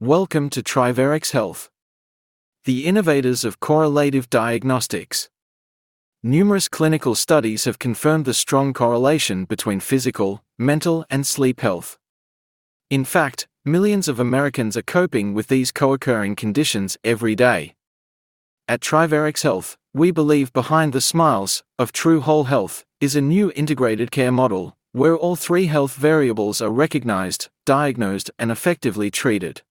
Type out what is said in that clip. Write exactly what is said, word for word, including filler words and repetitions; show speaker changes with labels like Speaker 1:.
Speaker 1: Welcome to Trivarex Health, the innovators of correlative diagnostics. Numerous clinical studies have confirmed the strong correlation between physical, mental, and sleep health. In fact, millions of Americans are coping with these co-occurring conditions every day. At Trivarex Health, we believe behind the smiles of true whole health is a new integrated care model, where all three health variables are recognized, diagnosed, and effectively treated.